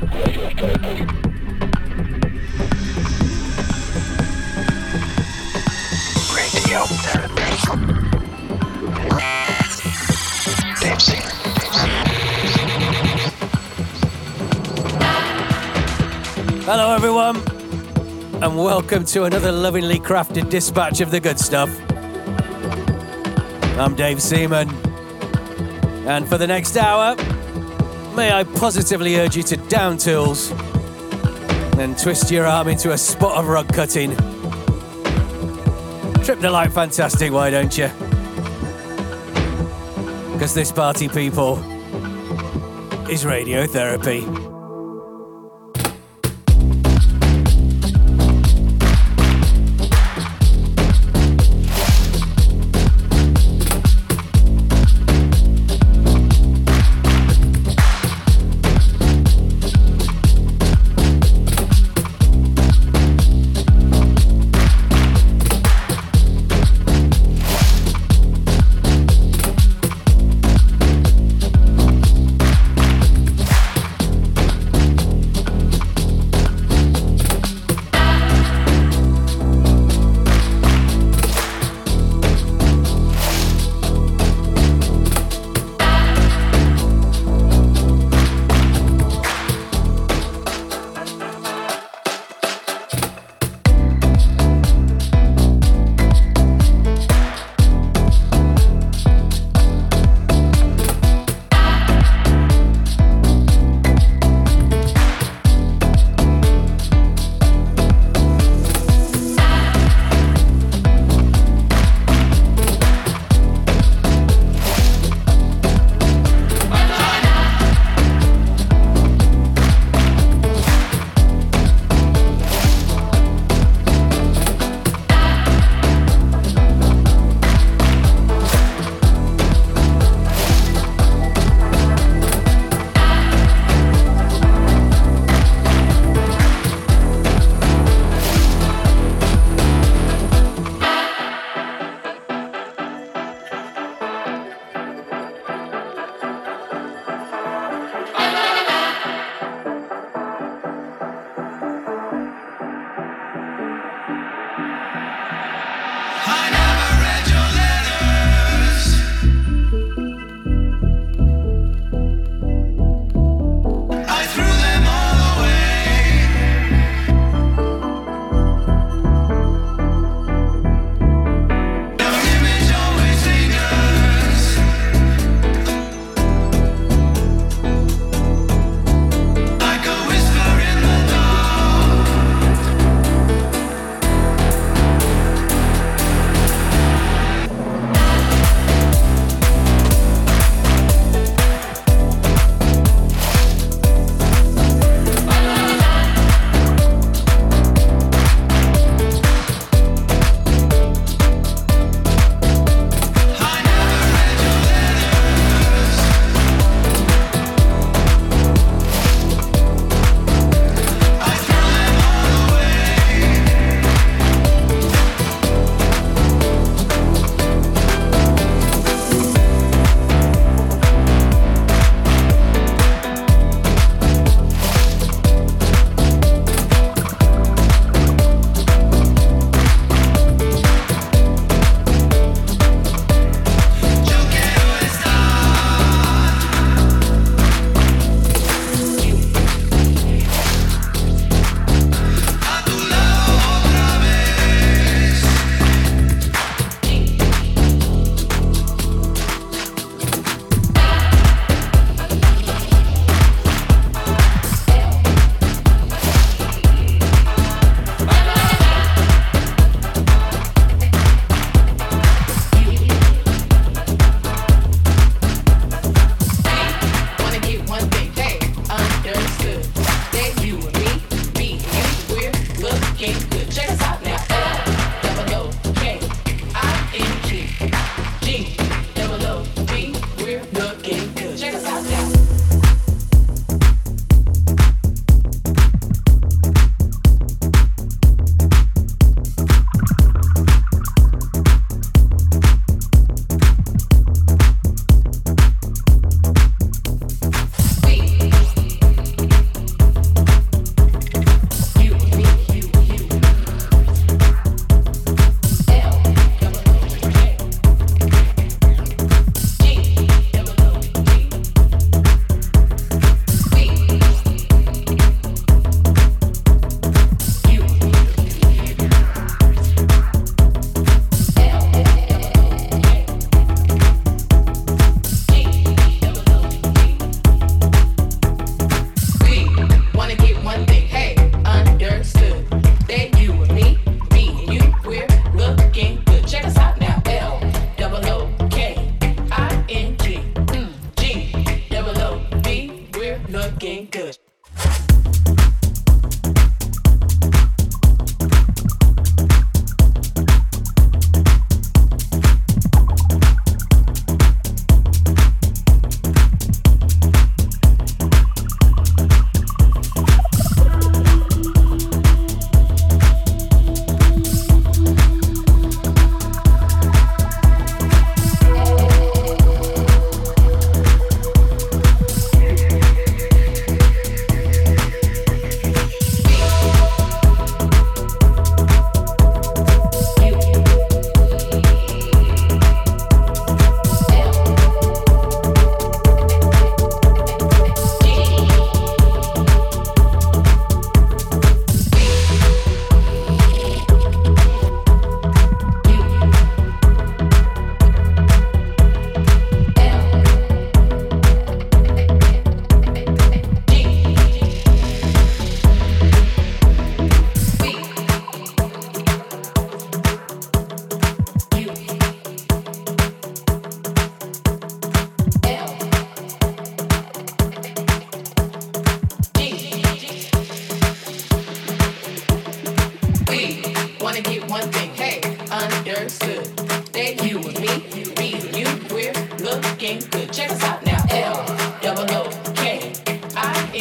Hello everyone, and welcome to another lovingly crafted dispatch of the good stuff. I'm Dave Seaman, and for the next hour, may I positively urge you to down tools and twist your arm into a spot of rug cutting. Trip the light fantastic, why don't you? Because this party, people, is radiotherapy.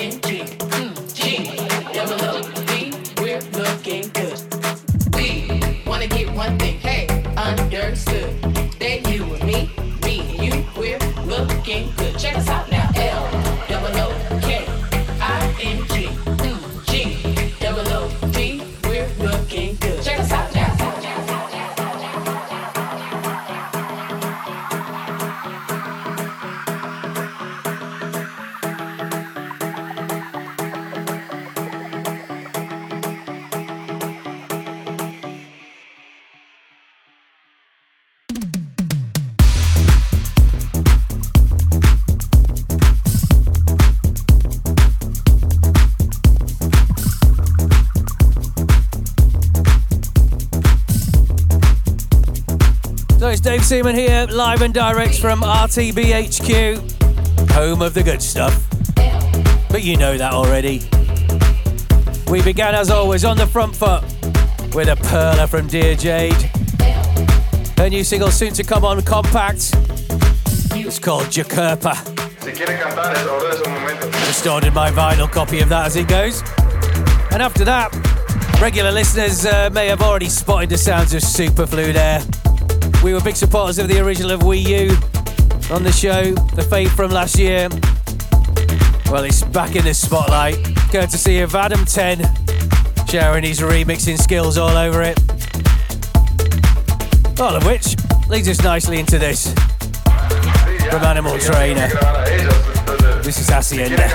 Dave Seaman here, live and direct from RTBHQ, home of the good stuff. But you know that already. We began as always on the front foot with a perler from Dear Jade. Her new single soon to come on Compact. It's called Jakerpa. Just ordered my vinyl copy of that as it goes. And after that, regular listeners may have already spotted the sounds of Superfluid Air. We were big supporters of the original of Wii U on the show, the fade from last year. Well, it's back in the spotlight, courtesy of Adam 10, sharing his remixing skills all over it. All of which leads us nicely into this from Animal Trainer. This is Hacienda.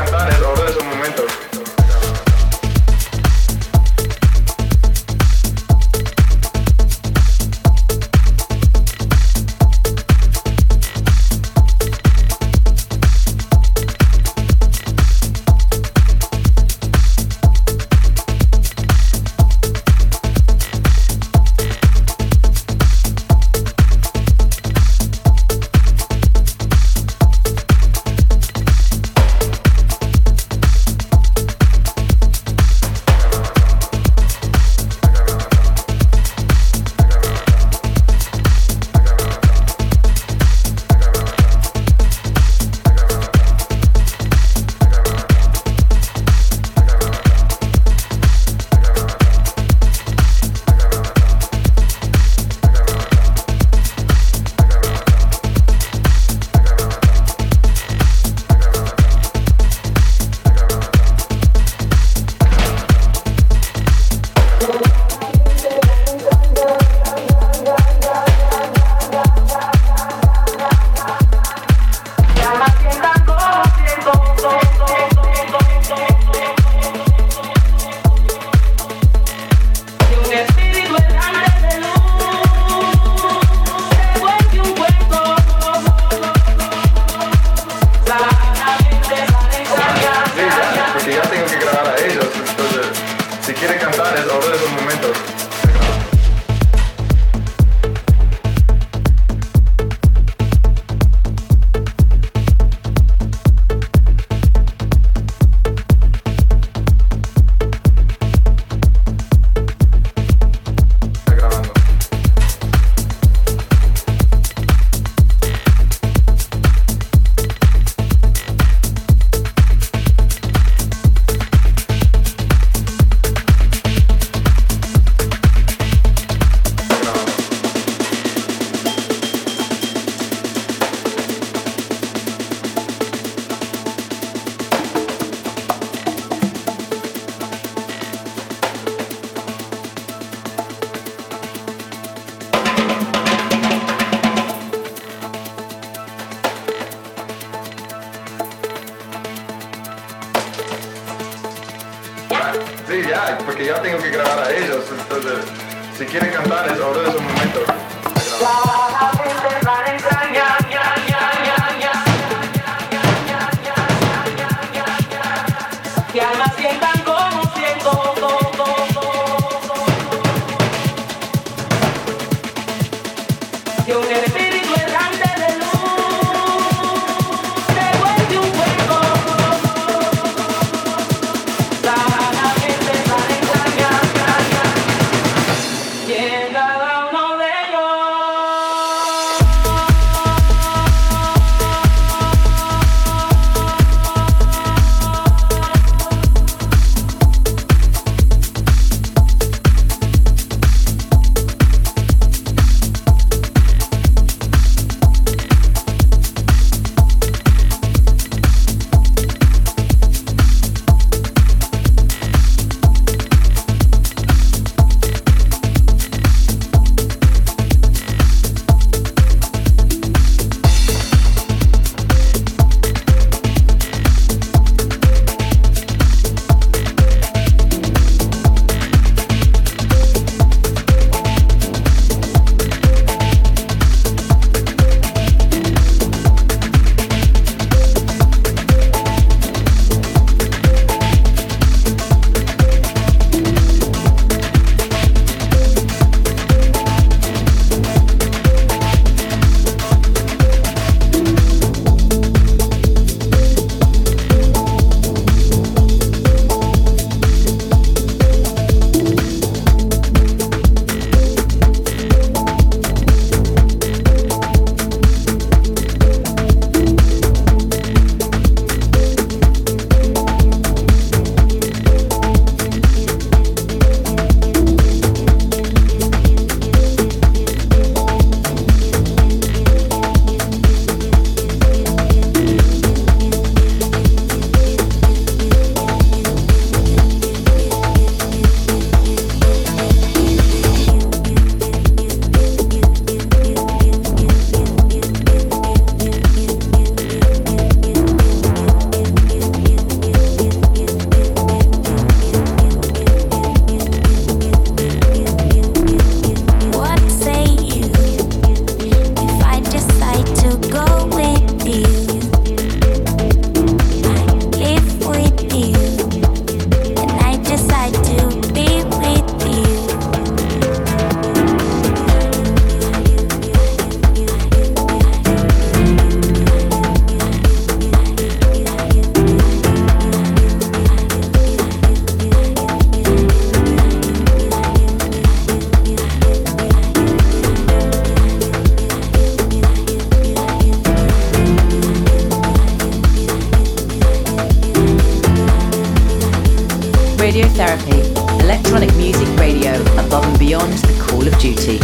Radiotherapy, electronic music radio above and beyond the call of duty.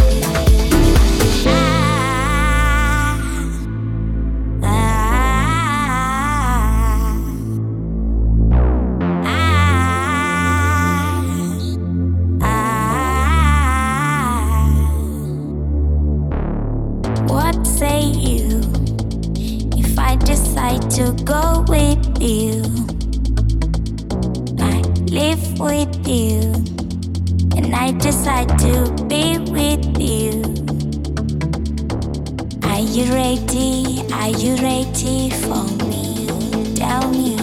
What say you if I decide to go with you? Live with you, and I decide to be with you. Are you ready? Are you ready for me? Tell me,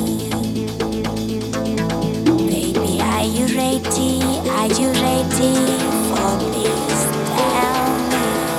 baby, are you ready? Are you ready for this? Tell me.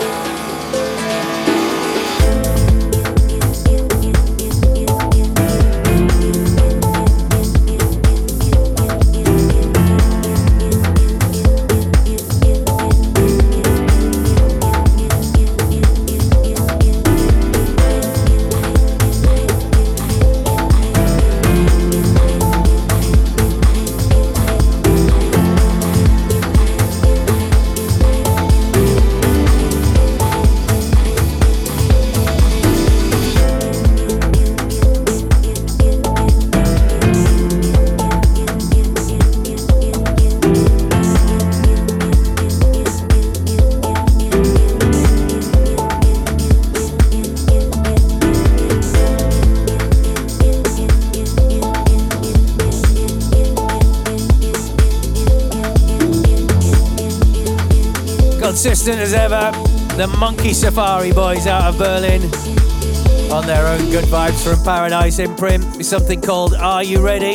Consistent as ever, the Monkey Safari boys out of Berlin on their own Good Vibes from Paradise imprint with something called Are You Ready?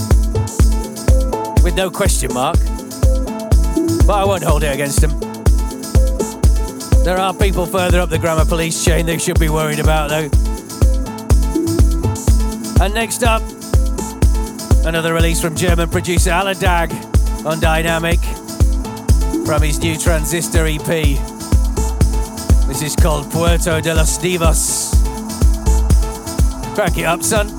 With no question mark, but I won't hold it against them. There are people further up the Grammar Police chain they should be worried about though. And next up, another release from German producer Aladag on Dynamic from his new Transistor EP. This is called Puerto de los Divos. Crack it up, son.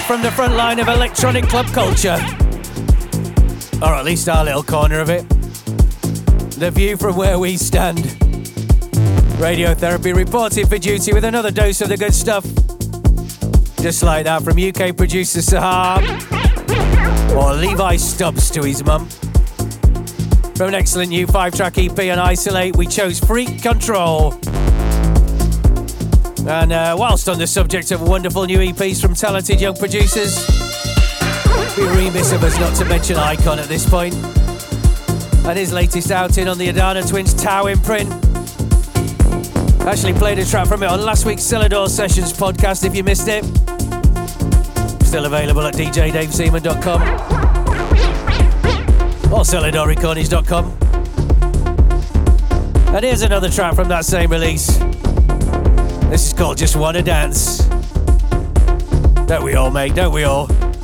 from the front line of electronic club culture. Or at least our little corner of it. The view from where we stand. Radiotherapy reporting for duty with another dose of the good stuff. Just like that from UK producer Sahar. Or Levi Stubbs to his mum. From an excellent new 5-track EP on Isolate, we chose Freak Control. And whilst on the subject of wonderful new EPs from talented young producers, be remiss of us not to mention Icon at this point. And his latest outing on the Adana Twins Tau imprint. Actually played a track from it on last week's Celador Sessions podcast if you missed it. Still available at djdaveseaman.com or CeladorRecordings.com. And here's another track from that same release. This is called Just Wanna Dance. Don't we all, mate? Don't we all?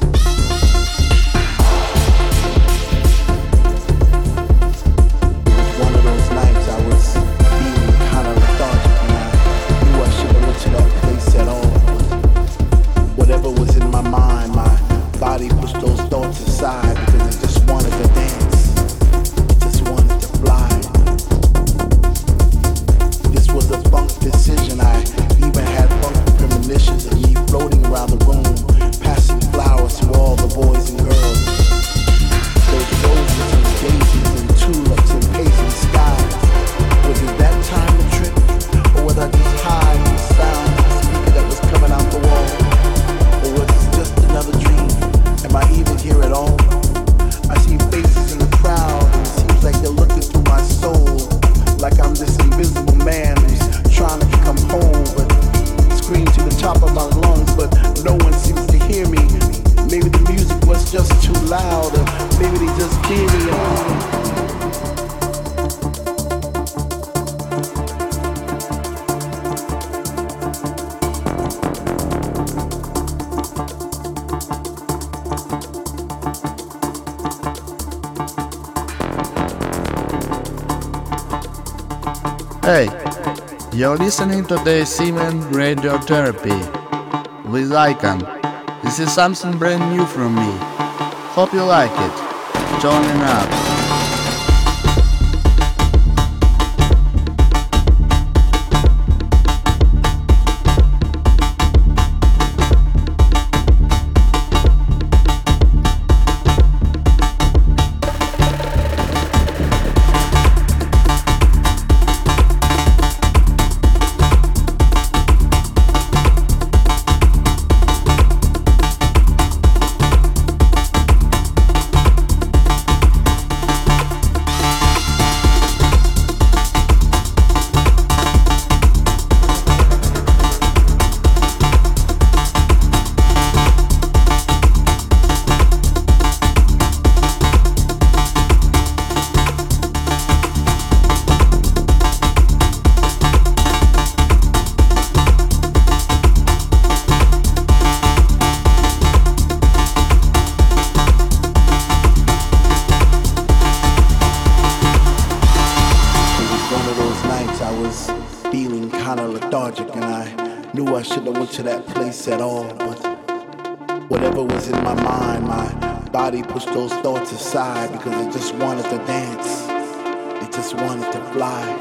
One of those nights I was feeling kind of lethargic and I knew I shouldn't have went to that place at all. Whatever was in my mind, my body pushed those thoughts aside because it just wanted to dance. It just wanted to fly. This was a funk decision. I even had funky premonitions of me floating around the room, passing flowers to all the boys and girls. Those roses and daisies and tulips and pacing skies. Was it that time to trip, or was I just high on the sound of the speaker that was coming out the wall? Or was it just another dream? Am I even here at all? I see faces in the crowd, and it seems like they're looking through my soul, like I'm this invisible man who's trying to come home, but scream to the top of my lungs, but no one seems to hear me. Maybe the music was just too loud, or maybe they just fear me. Hey, you're listening to the Seaman Radiotherapy with Icon. This is something brand new from me. Hope you like it. Joining up. To that place at all, but whatever was in my mind, my body pushed those thoughts aside because it just wanted to dance. It just wanted to fly.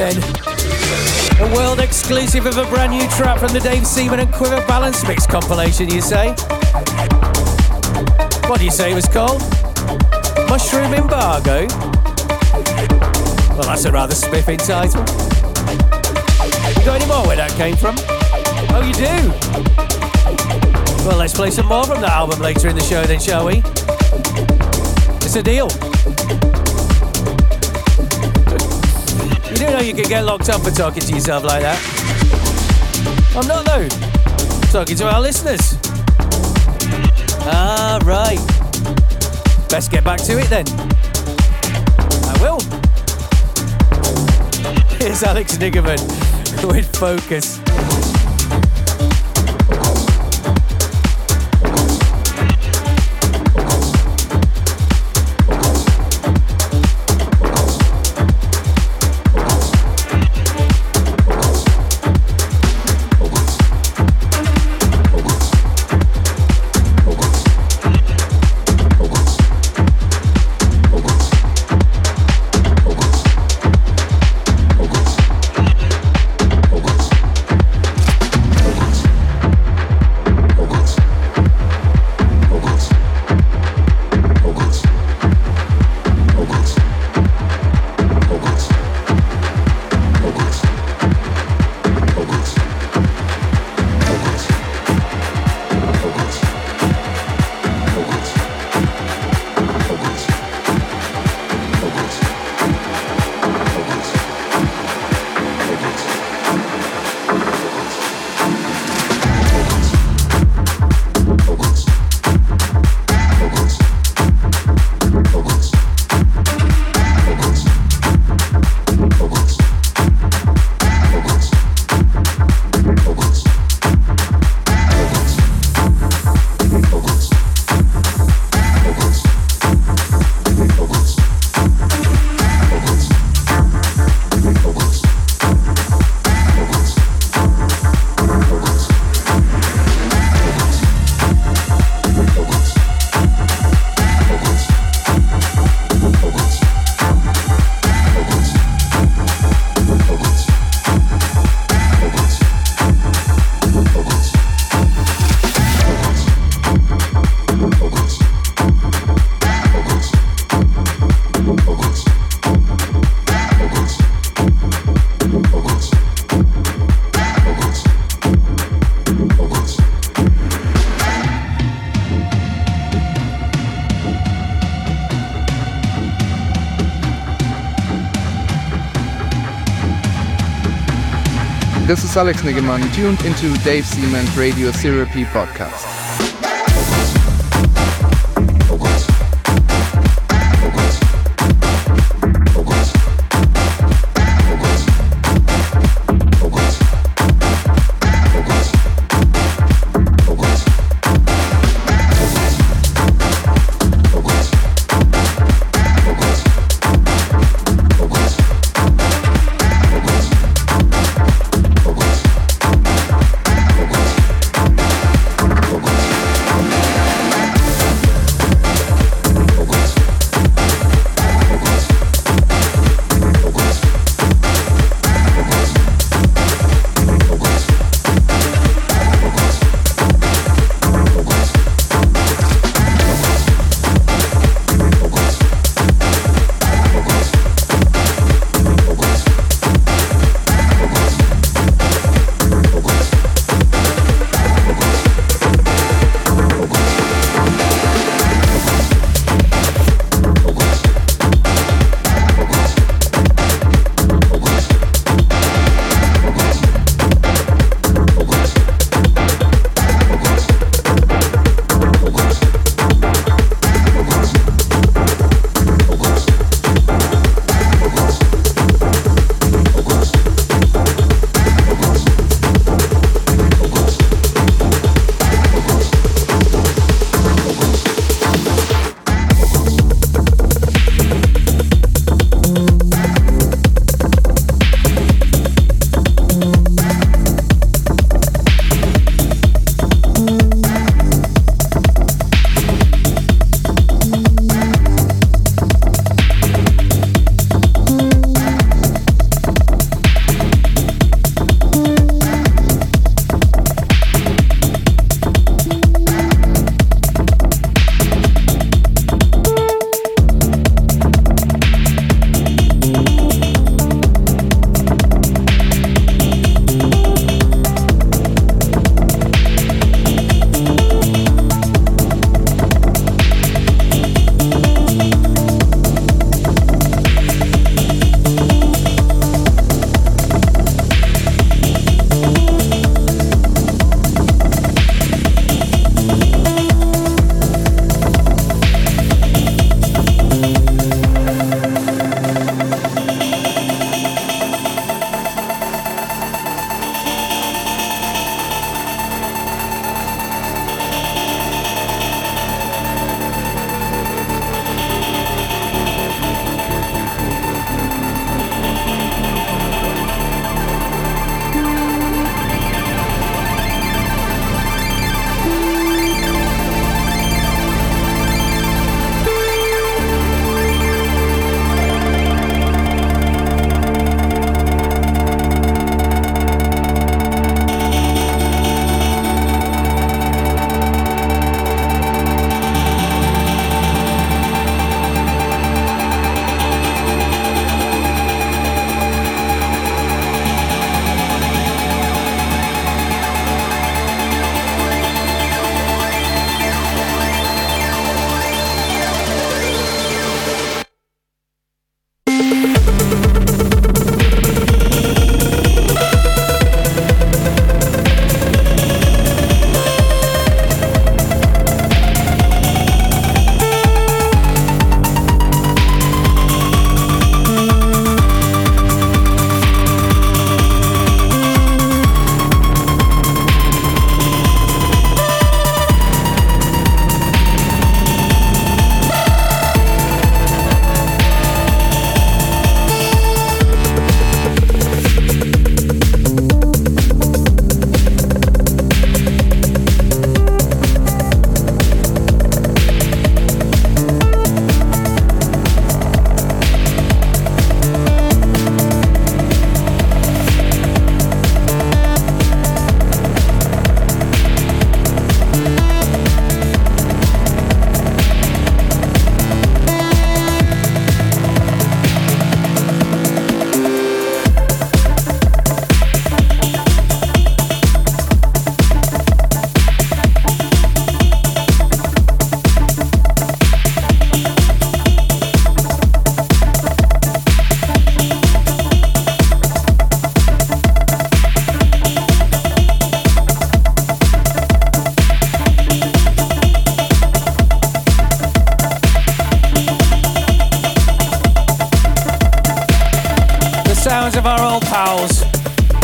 then. A world exclusive of a brand new track from the Dave Seaman and Quiver Balance Mix compilation, you say? What do you say it was called? Mushroom Embargo? Well, that's a rather spiffing title. You got any more where that came from? Oh, you do? Well, let's play some more from the album later in the show then, shall we? It's a deal. You do know you can get locked up for talking to yourself like that. I'm not though. I'm talking to our listeners. Ah, right. Best get back to it then. I will. Here's Alex Niggerman with Focus. This is Alex Niggerman, tuned into Dave Seaman's Radio Therapy podcast. Focus.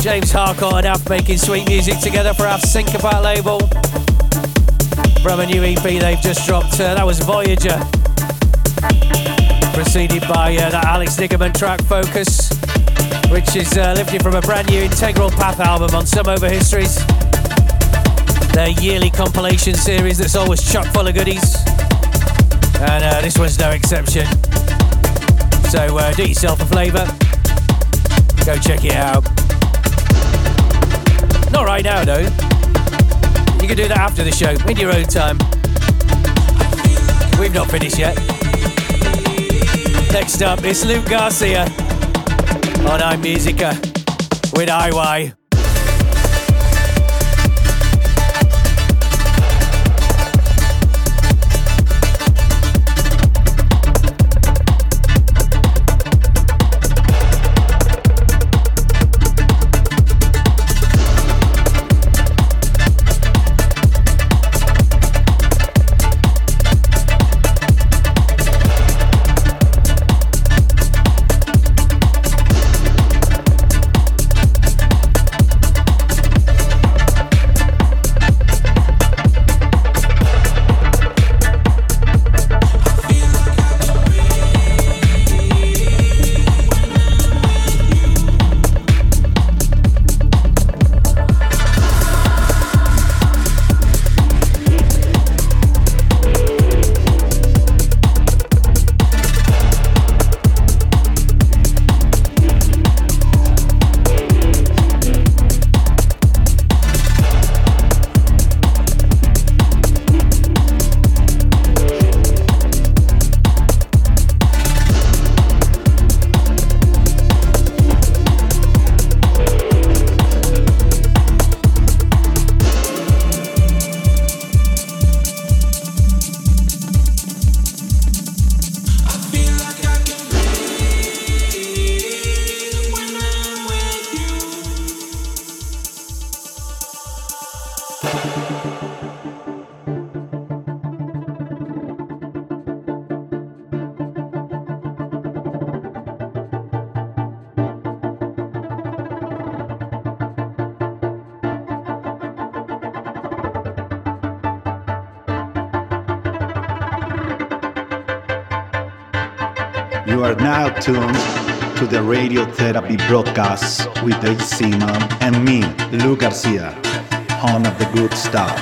James Harcourt and Af making sweet music together for Af's Syncopat label. From a new EP they've just dropped, that was Voyager. Preceded by that Alex Niggerman track Focus, which is lifted from a brand new Integral Path album on Some Over Histories. Their yearly compilation series that's always chock full of goodies. And this one's no exception. So do yourself a flavour. Go check it out. Not right now though. You can do that after the show, in your own time. We've not finished yet. Next up, it's Luke Garcia on iMusica with IY. You are now tuned to the Radiotherapy broadcast with Dave Seaman and me, Luke Garcia, home of the good stuff.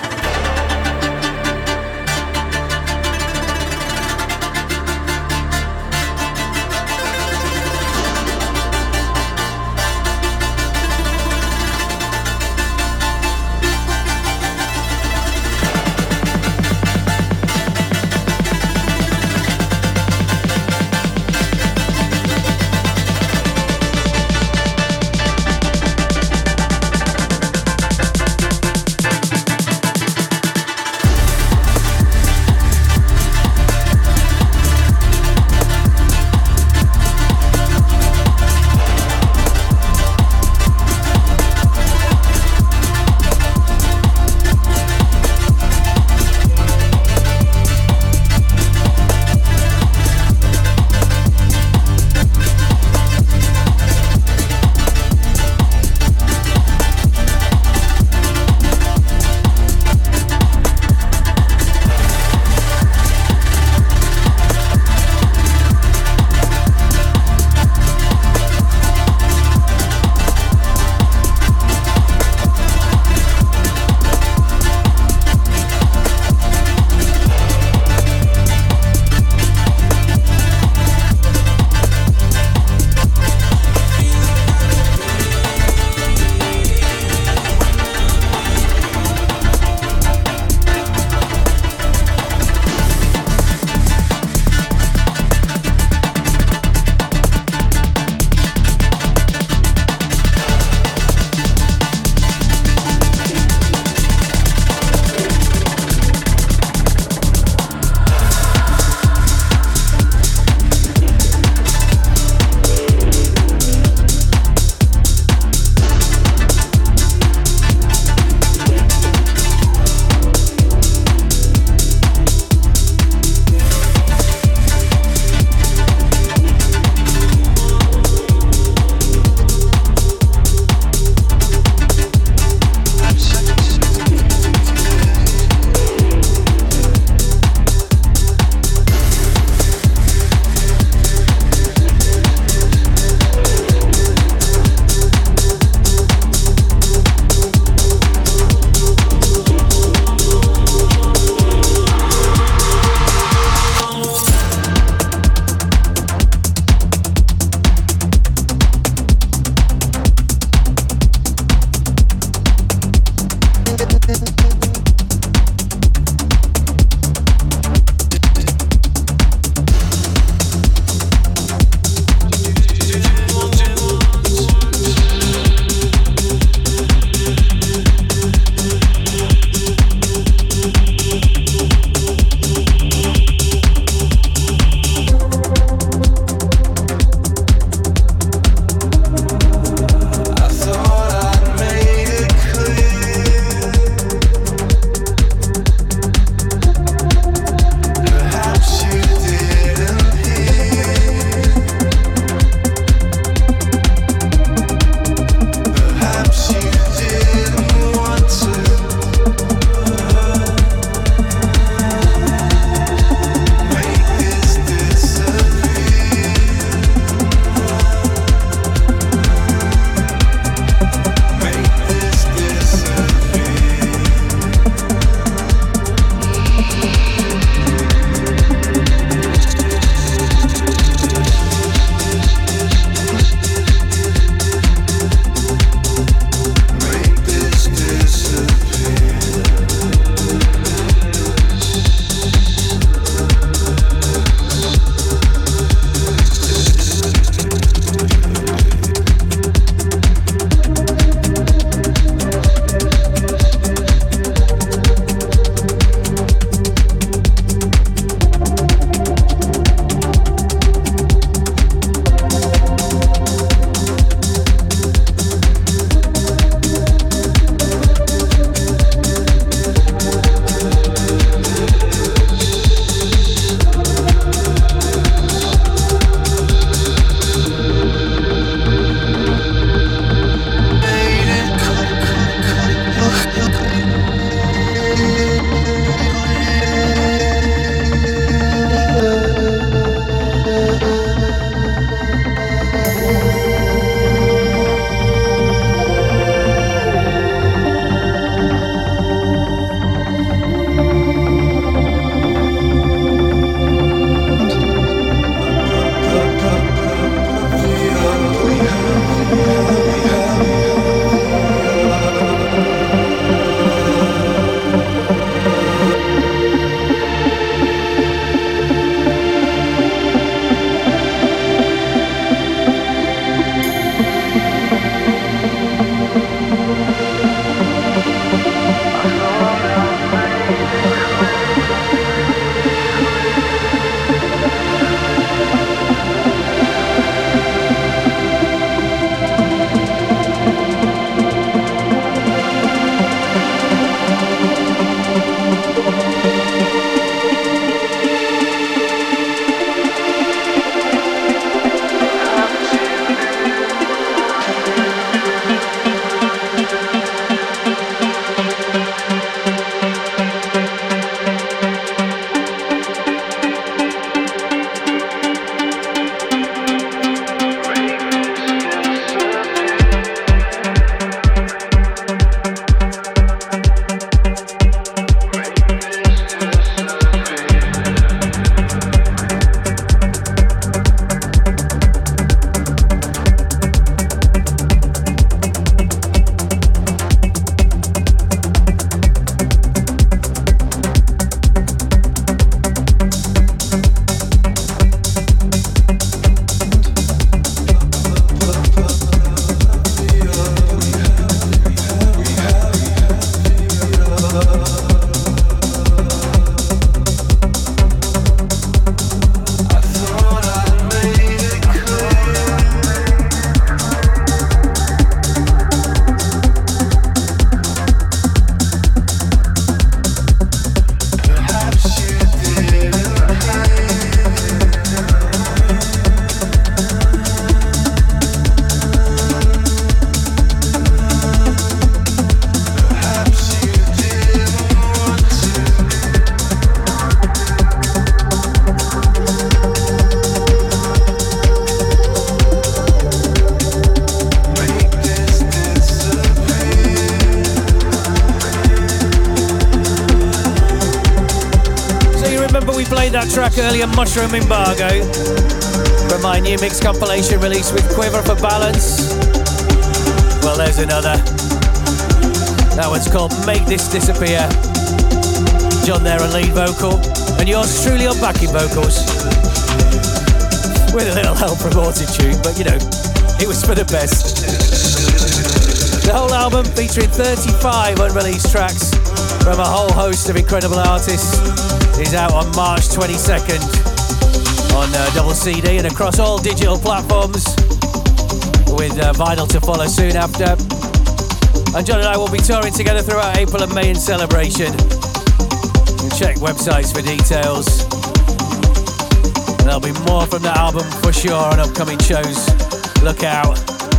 we played that track earlier, Mushroom Embargo, from my new mix compilation release with Quiver for Balance. Well, there's another. That one's called Make This Disappear. John there on lead vocal, and yours truly on backing vocals. With a little help from Auto-Tune, but you know, it was for the best. The whole album featuring 35 unreleased tracks from a whole host of incredible artists is out on March 22nd on double CD and across all digital platforms, with vinyl to follow soon after. And John and I will be touring together throughout April and May in celebration. Check websites for details. There'll be more from that album for sure on upcoming shows. Look out.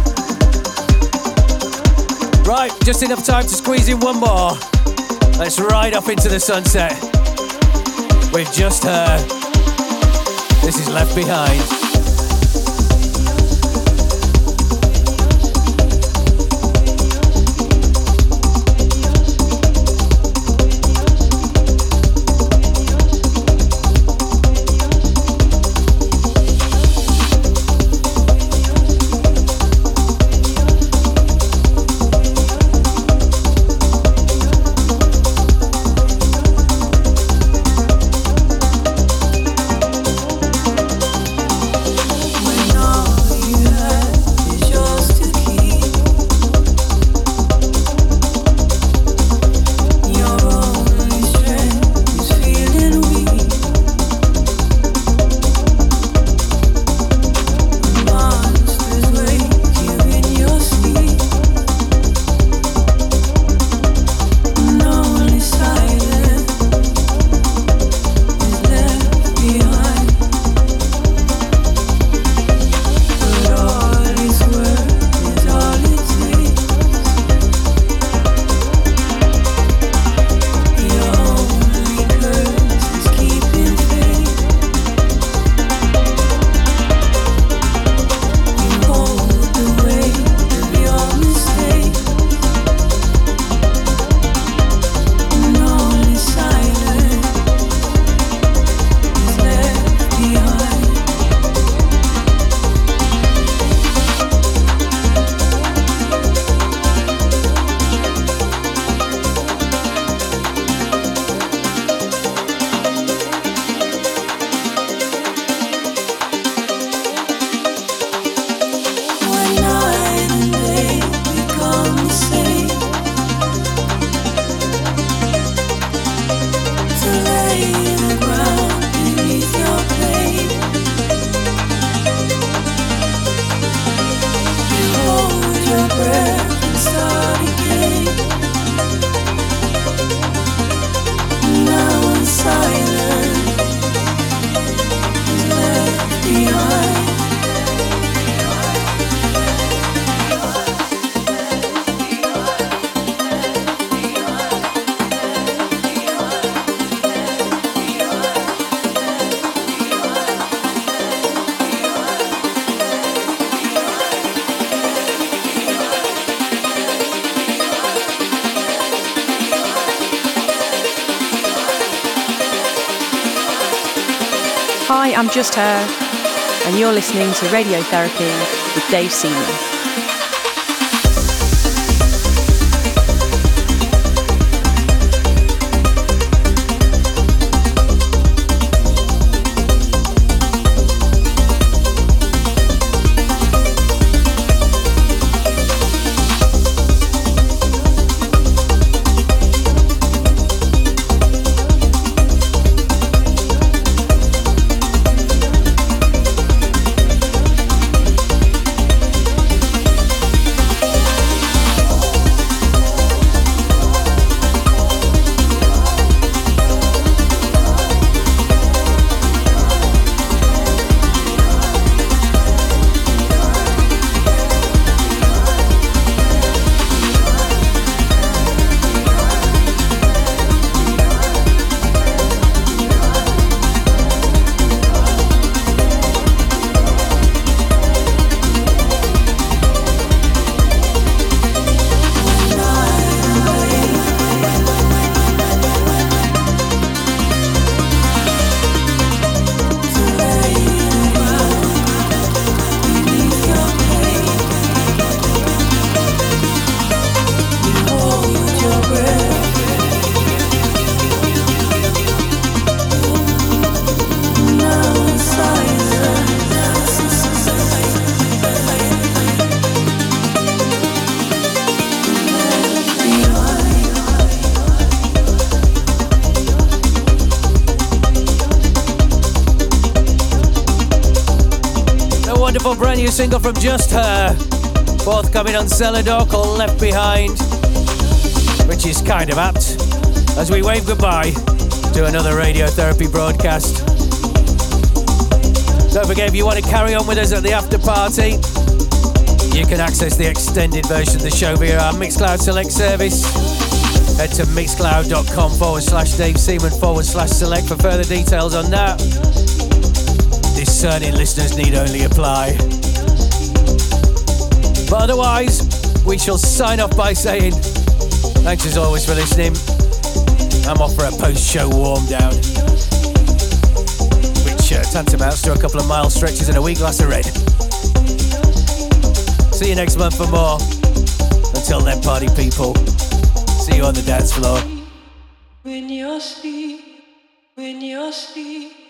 Right, just enough time to squeeze in one more. Let's ride off into the sunset with Just Her. This is Left Behind. Hi, I'm Just Her, and you're listening to Radiotherapy with Dave Seaman. Powerful brand new single from Just Her, forthcoming on Celador, called Left Behind, which is kind of apt as we wave goodbye to another Radiotherapy broadcast. Don't forget, if you want to carry on with us at the after party, you can access the extended version of the show via our Mixcloud Select service. Head to mixcloud.com/Dave Seaman/select for further details on that. Discerning listeners need only apply. But otherwise, we shall sign off by saying thanks as always for listening. I'm off for a post-show warm down, which tantamounts to a couple of mile stretches and a wee glass of red. See you next month for more. Until then, party people, see you on the dance floor. When you're asleep,